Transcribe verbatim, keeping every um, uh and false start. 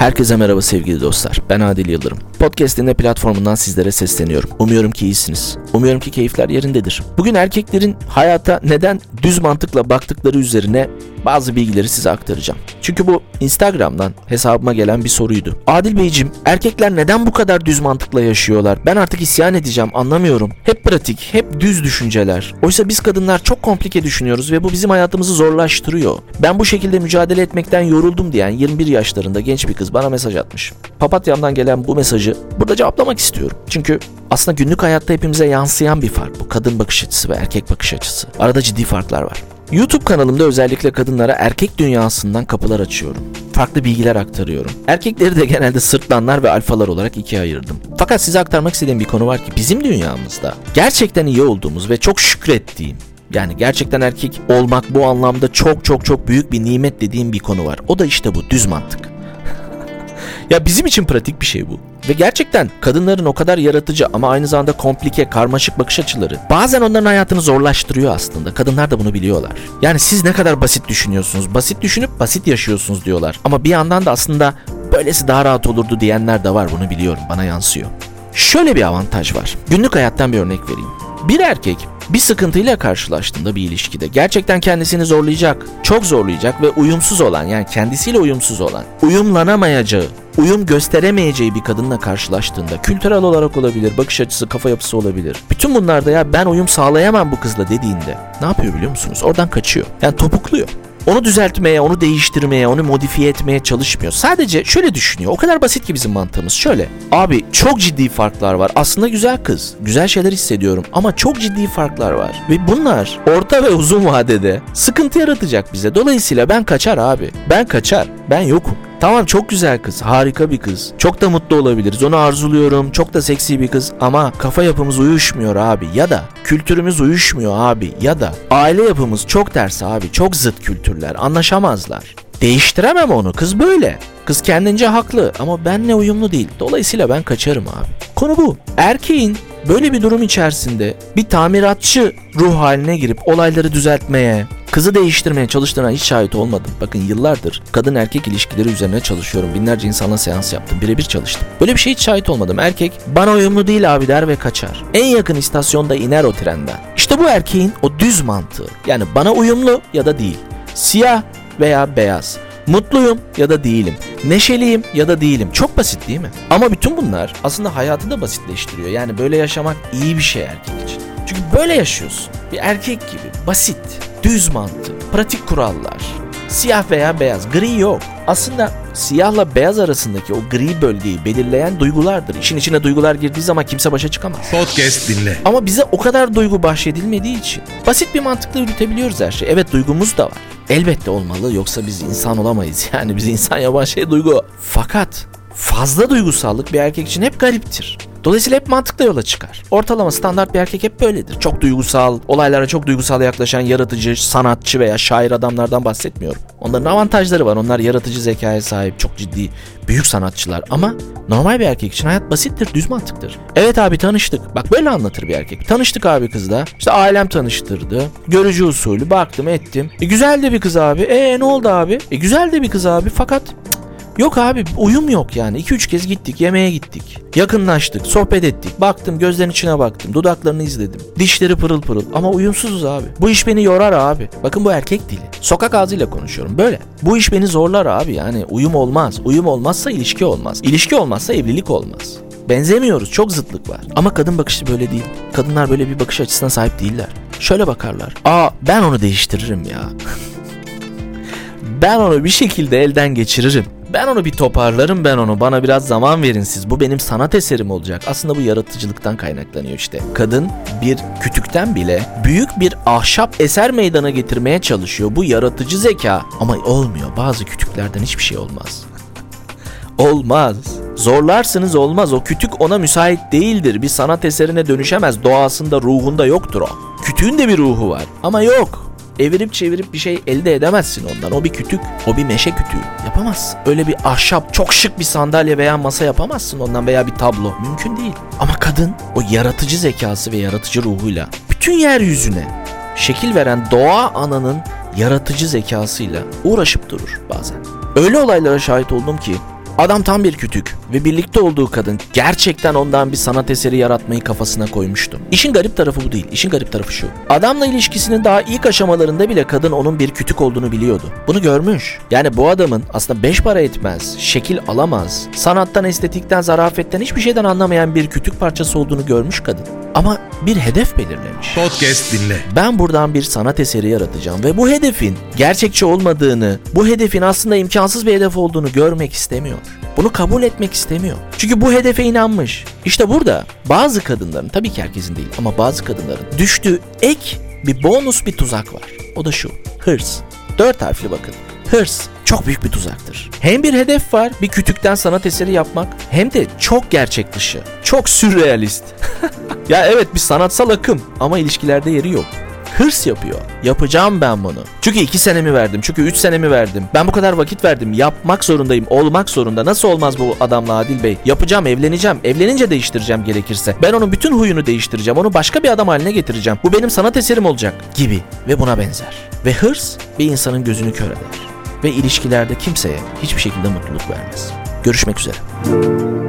Herkese merhaba sevgili dostlar. Ben Adil Yıldırım. Podcast Dinle platformundan sizlere sesleniyorum. Umuyorum ki iyisiniz. Umuyorum ki keyifler yerindedir. Bugün erkeklerin hayata neden düz mantıkla baktıkları üzerine bazı bilgileri size aktaracağım. Çünkü bu Instagram'dan hesabıma gelen bir soruydu. Adil Beyciğim, erkekler neden bu kadar düz mantıkla yaşıyorlar? Ben artık isyan edeceğim, anlamıyorum. Hep pratik, hep düz düşünceler. Oysa biz kadınlar çok komplike düşünüyoruz ve bu bizim hayatımızı zorlaştırıyor. Ben bu şekilde mücadele etmekten yoruldum diyen yirmi bir yaşlarında genç bir kız bana mesaj atmış. Papatyam'dan gelen bu mesajı burada cevaplamak istiyorum. Çünkü aslında günlük hayatta hepimize yansıyan bir fark bu. Kadın bakış açısı ve erkek bakış açısı. Arada ciddi farklar var. YouTube kanalımda özellikle kadınlara erkek dünyasından kapılar açıyorum. Farklı bilgiler aktarıyorum. Erkekleri de genelde sırtlanlar ve alfalar olarak ikiye ayırdım. Fakat size aktarmak istediğim bir konu var ki bizim dünyamızda gerçekten iyi olduğumuz ve çok şükrettiğim, yani gerçekten erkek olmak bu anlamda çok çok çok büyük bir nimet dediğim bir konu var. O da işte bu düz mantık. Ya bizim için pratik bir şey bu. Ve gerçekten kadınların o kadar yaratıcı ama aynı zamanda komplike, karmaşık bakış açıları bazen onların hayatını zorlaştırıyor aslında. Kadınlar da bunu biliyorlar. Yani siz ne kadar basit düşünüyorsunuz, basit düşünüp basit yaşıyorsunuz diyorlar. Ama bir yandan da aslında böylesi daha rahat olurdu diyenler de var, bunu biliyorum, bana yansıyor. Şöyle bir avantaj var. Günlük hayattan bir örnek vereyim. Bir erkek bir sıkıntıyla karşılaştığında bir ilişkide gerçekten kendisini zorlayacak, çok zorlayacak ve uyumsuz olan, yani kendisiyle uyumsuz olan, uyumlanamayacağı, uyum gösteremeyeceği bir kadınla karşılaştığında, kültürel olarak olabilir, bakış açısı, kafa yapısı olabilir. Bütün bunlarda ya ben uyum sağlayamam bu kızla dediğinde ne yapıyor biliyor musunuz? Oradan kaçıyor. Yani topukluyor. Onu düzeltmeye, onu değiştirmeye, onu modifiye etmeye çalışmıyor. Sadece şöyle düşünüyor. O kadar basit ki bizim mantığımız. Şöyle. Abi çok ciddi farklar var. Aslında güzel kız. Güzel şeyler hissediyorum. Ama çok ciddi farklar var. Ve bunlar orta ve uzun vadede sıkıntı yaratacak bize. Dolayısıyla ben kaçar abi. Ben kaçar. Ben yokum. Tamam, çok güzel kız, harika bir kız. Çok da mutlu olabiliriz, onu arzuluyorum. Çok da seksi bir kız ama kafa yapımız uyuşmuyor abi. Ya da kültürümüz uyuşmuyor abi. Ya da aile yapımız çok ters abi. Çok zıt kültürler, anlaşamazlar. Değiştiremem onu, kız böyle. Kız kendince haklı ama benle uyumlu değil. Dolayısıyla ben kaçarım abi. Konu bu. Erkeğin böyle bir durum içerisinde bir tamiratçı ruh haline girip olayları düzeltmeye, kızı değiştirmeye çalıştığına hiç şahit olmadım. Bakın yıllardır kadın erkek ilişkileri üzerine çalışıyorum. Binlerce insanla seans yaptım. Birebir çalıştım. Böyle bir şey hiç şahit olmadım. Erkek bana uyumlu değil abi der ve kaçar. En yakın istasyonda iner o trenden. İşte bu erkeğin o düz mantığı. Yani bana uyumlu ya da değil. Siyah veya beyaz. Mutluyum ya da değilim. Neşeliyim ya da değilim. Çok basit değil mi? Ama bütün bunlar aslında hayatı da basitleştiriyor. Yani böyle yaşamak iyi bir şey erkek için. Çünkü böyle yaşıyorsun. Bir erkek gibi basit, düz mantık, pratik kurallar. Siyah veya beyaz, gri yok. Aslında siyahla beyaz arasındaki o gri bölgeyi belirleyen duygulardır. İşin içine duygular girdiği zaman kimse başa çıkamaz. Podcast dinle. Ama bize o kadar duygu bahşedilmediği için basit bir mantıkla yürütebiliyoruz her şeyi. Evet, duygumuz da var. Elbette olmalı, yoksa biz insan olamayız. Yani biz insan yapan şey duygu. Fakat fazla duygusallık bir erkek için hep gariptir. Dolayısıyla hep mantıkla yola çıkar. Ortalama standart bir erkek hep böyledir. Çok duygusal, olaylara çok duygusal yaklaşan yaratıcı, sanatçı veya şair adamlardan bahsetmiyorum. Onların avantajları var. Onlar yaratıcı zekaya sahip, çok ciddi, büyük sanatçılar. Ama normal bir erkek için hayat basittir, düz mantıktır. Evet abi, tanıştık. Bak böyle anlatır bir erkek. Tanıştık abi kızla. İşte ailem tanıştırdı. Görücü usulü baktım ettim. E güzel de bir kız abi. E ne oldu abi? E güzel de bir kız abi fakat... Yok abi, uyum yok yani. iki üç kez gittik, yemeğe gittik. Yakınlaştık, sohbet ettik. Baktım, gözlerinin içine baktım. Dudaklarını izledim. Dişleri pırıl pırıl ama uyumsuzuz abi. Bu iş beni yorar abi. Bakın bu erkek dili. Sokak ağzıyla konuşuyorum böyle. Bu iş beni zorlar abi, yani uyum olmaz. Uyum olmazsa ilişki olmaz. İlişki olmazsa evlilik olmaz. Benzemiyoruz, çok zıtlık var. Ama kadın bakışı böyle değil. Kadınlar böyle bir bakış açısına sahip değiller. Şöyle bakarlar. Aa, ben onu değiştiririm ya. Ben onu bir şekilde elden geçiririm. Ben onu bir toparlarım, ben onu. Bana biraz zaman verin siz. Bu benim sanat eserim olacak. Aslında bu yaratıcılıktan kaynaklanıyor işte. Kadın bir kütükten bile büyük bir ahşap eser meydana getirmeye çalışıyor. Bu yaratıcı zeka. Ama olmuyor. Bazı kütüklerden hiçbir şey olmaz. Olmaz. Zorlarsınız olmaz. O kütük ona müsait değildir. Bir sanat eserine dönüşemez. Doğasında, ruhunda yoktur o. Kütüğün de bir ruhu var. Ama yok. Evirip çevirip bir şey elde edemezsin ondan. O bir kütük, o bir meşe kütüğü. Yapamazsın. Öyle bir ahşap, çok şık bir sandalye veya masa yapamazsın ondan veya bir tablo. Mümkün değil. Ama kadın o yaratıcı zekası ve yaratıcı ruhuyla bütün yeryüzüne şekil veren doğa ananın yaratıcı zekasıyla uğraşıp durur bazen. Öyle olaylara şahit oldum ki Adam tam bir kütük ve birlikte olduğu kadın gerçekten ondan bir sanat eseri yaratmayı kafasına koymuştu. İşin garip tarafı bu değil. İşin garip tarafı şu. Adamla ilişkisinin daha ilk aşamalarında bile kadın onun bir kütük olduğunu biliyordu. Bunu görmüş. Yani bu adamın aslında beş para etmez, şekil alamaz, sanattan, estetikten, zarafetten hiçbir şeyden anlamayan bir kütük parçası olduğunu görmüş kadın. Ama bir hedef belirlemiş. Podcast dinle. Ben buradan bir sanat eseri yaratacağım ve bu hedefin gerçekçi olmadığını, bu hedefin aslında imkansız bir hedef olduğunu görmek istemiyor. Bunu kabul etmek istemiyor. Çünkü bu hedefe inanmış. İşte burada bazı kadınların, tabii ki herkesin değil ama bazı kadınların düştüğü ek bir bonus bir tuzak var. O da şu: hırs. Dört harfli bakın. Hırs çok büyük bir tuzaktır. Hem bir hedef var, bir kütükten sanat eseri yapmak, hem de çok gerçek dışı, çok sürrealist. Ya evet, bir sanatsal akım ama ilişkilerde yeri yok. Hırs yapıyor. Yapacağım ben bunu. Çünkü iki senemi verdim. Çünkü üç senemi verdim. Ben bu kadar vakit verdim. Yapmak zorundayım. Olmak zorunda. Nasıl olmaz bu adamla Adil Bey? Yapacağım, evleneceğim. Evlenince değiştireceğim gerekirse. Ben onun bütün huyunu değiştireceğim. Onu başka bir adam haline getireceğim. Bu benim sanat eserim olacak gibi ve buna benzer. Ve hırs bir insanın gözünü kör eder. Ve ilişkilerde kimseye hiçbir şekilde mutluluk vermez. Görüşmek üzere.